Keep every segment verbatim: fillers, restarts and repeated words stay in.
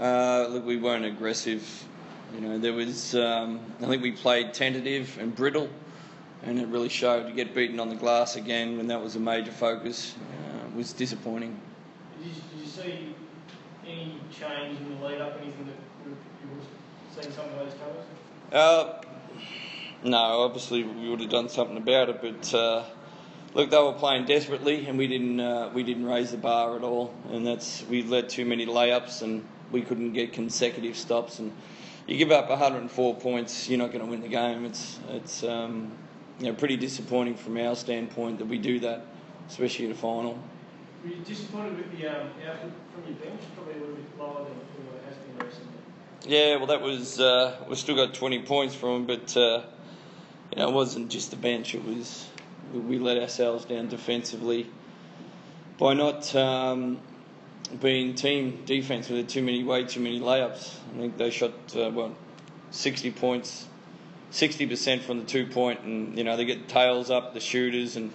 Uh, look, we weren't aggressive. You know, there was. Um, I think we played tentative and brittle, and it really showed. To get beaten on the glass again when that was a major focus uh, was disappointing. Did you, did you see any change in the lead up? Anything that you would have seen some of those colours? Uh, no, obviously we would have done something about it, but uh, look, they were playing desperately, and we didn't. Uh, we didn't raise the bar at all, and that's we let too many layups, and we couldn't get consecutive stops. And you give up one hundred four points, you're not going to win the game. It's it's um, you know pretty disappointing from our standpoint that we do that, especially at a final. Were you disappointed with the um, output from your bench? Probably a little bit lower than what it has been recently. Yeah, well, that was uh, we still got twenty points from them, but uh, you know it wasn't just the bench. It was we let ourselves down defensively by not um, being team defense. We had too many, way too many layups. I think they shot uh, what sixty points, sixty percent from the two point, and you know they get tails up the shooters and.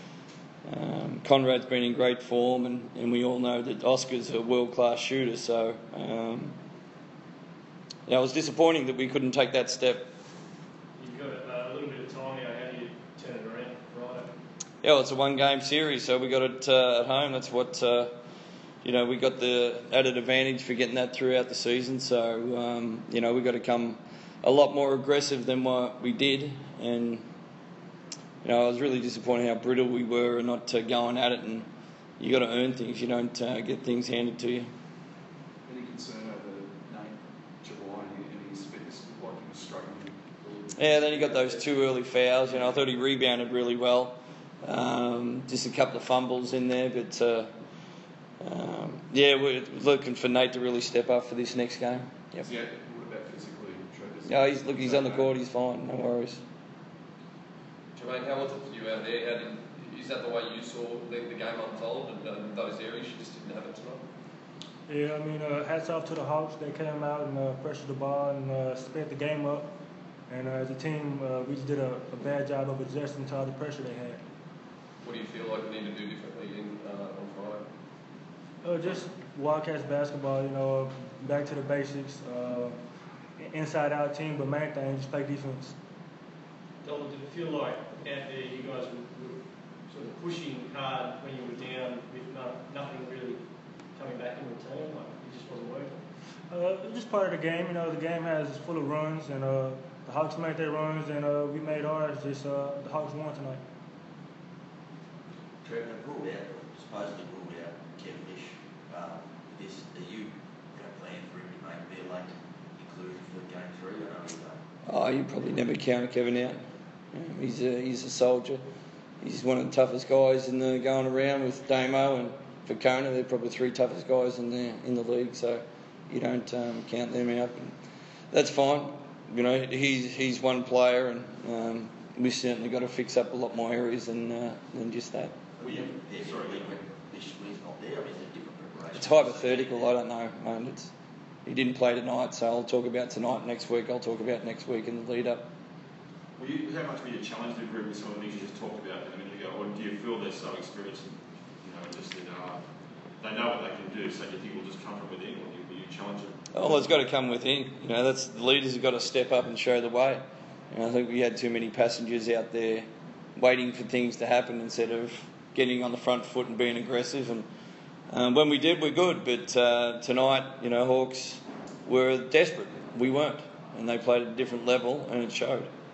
Um, Conrad's been in great form, and, and we all know that Oscar's a world-class shooter. So, um, yeah, it was disappointing that we couldn't take that step. You've got a, a little bit of time now. How do you turn it around Friday? Yeah, well, it's a one-game series, so we got it uh, at home. That's what uh, you know. We got the added advantage for getting that throughout the season. So, um, you know, we got to come a lot more aggressive than what we did, and. You know, I was really disappointed how brittle we were and not uh, going at it. And you got to earn things. You don't uh, get things handed to you. Any concern over Nate Jabbar and his fitness? Like he was struggling. Yeah, then he got those two early fouls. You know, I thought he rebounded really well. Um, just a couple of fumbles in there, but uh, um, yeah, we're looking for Nate to really step up for this next game. Yep. Yeah. What about physically? Yeah, he's look. He's on the court. He's fine. No worries. Jermaine, how was it for you out there? How did, is that the way you saw the, the game unfold and uh, those areas you just didn't have it tonight? Yeah, I mean, uh, hats off to the Hawks. They came out and uh, pressured the ball and uh, sped the game up. And uh, as a team, uh, we just did a, a bad job of adjusting to all the pressure they had. What do you feel like we need to do differently in, uh, on Friday? Uh, just Wildcats basketball, you know, back to the basics. Uh, inside-out team, but main thing, just play defense. Donald, did it feel like out there you guys were, were sort of pushing hard when you were down with no, nothing really coming back in return? Like it just wasn't working? Uh, it's just part of the game. You know, the game has is full of runs, and uh, the Hawks made their runs, and uh, we made ours. Just uh, the Hawks won tonight. Trevor, ruled out, supposedly ruled out Kevin Lish. Um, this, are you going to plan for him to make be a late inclusion for game three? I know he's done. Oh, you probably never count Kevin out. Um, he's a he's a soldier. He's one of the toughest guys in the going around with Damo and for Kona. They're probably the three toughest guys in the in the league. So you don't um, count them out. And that's fine. You know, he's he's one player, and um, we certainly got to fix up a lot more areas than uh, than just that. Well, you yeah, sorry, when Lish wins not there, I mean, it's a different preparation. It's hypothetical. I don't know. Man, it's, he didn't play tonight, so I'll talk about tonight. Next week, I'll talk about next week in the lead up. Well, you, how much were you challenged the group with some of the things you just talked about a minute ago, or do you feel they're so experienced, and, you know, just that uh, they know what they can do? So do you think it will just come from within, or do you, will you challenge it? Oh, it's got to come within. You know, that's the leaders have got to step up and show the way. And I think we had too many passengers out there waiting for things to happen instead of getting on the front foot and being aggressive. And um, when we did, we're good. But uh, tonight, you know, Hawks were desperate. We weren't, and they played at a different level, and it showed.